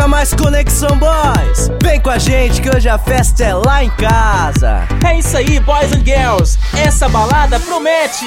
Toca mais Conexão Boys. Vem com a gente que hoje a festa é lá em casa. É isso aí, boys and girls. Essa balada promete.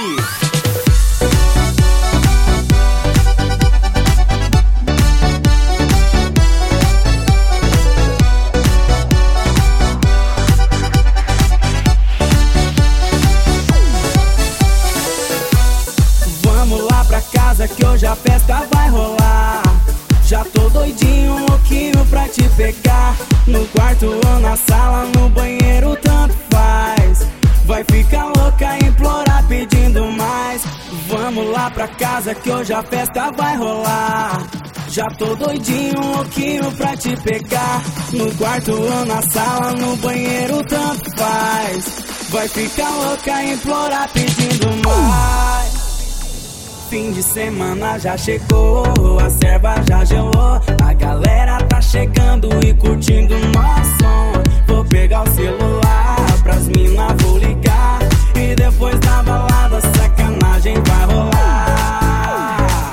Vamos lá pra casa que hoje a festa vai rolar. Já tô doidinho, louquinho pra te pegar. No quarto ou na sala, no banheiro, tanto faz. Vai ficar louca, implorar, pedindo mais. Vamos lá pra casa que hoje a festa vai rolar. Já tô doidinho, louquinho pra te pegar. No quarto ou na sala, no banheiro, tanto faz. Vai ficar louca, implorar, pedindo mais. Fim de semana já chegou, a serva já gelou. A galera tá chegando e curtindo nosso som. Vou pegar o celular pras mina, vou ligar. E depois da balada sacanagem vai rolar.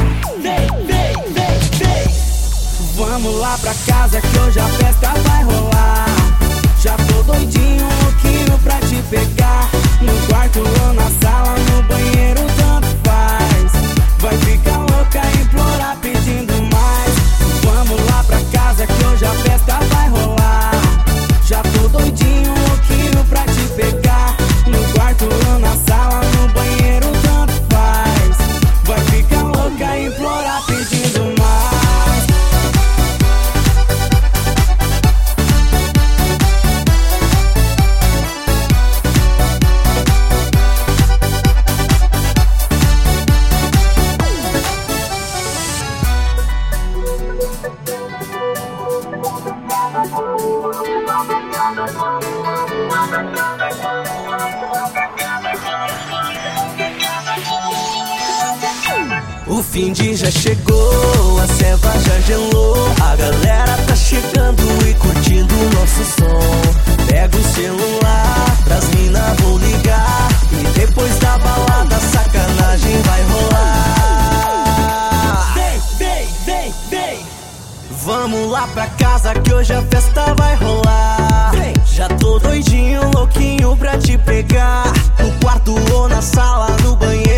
Vem. Vamos lá pra casa que hoje a festa vai rolar. Já tô doidinho, louquinho pra te pegar. No quarto ou na sala, no banheiro, tanto faz. Vai ficar louca, implorar, pedindo mais. Vamos lá pra casa que hoje a festa vai rolar. Já tô doidinho, louquinho pra te pegar. No quarto ou na sala, no banheiro, tanto faz. Vai ficar louca, implorar, pedindo mais. O fim de já chegou, a serva já gelou. A galera tá chegando e curtindo o nosso som. Pega o celular, pras mina vou ligar. E depois da balada sacanagem vai rolar. Vem. Vamos lá pra casa que hoje a festa vai rolar. Já tô doidinho, louquinho pra te pegar. No quarto ou na sala, no banheiro,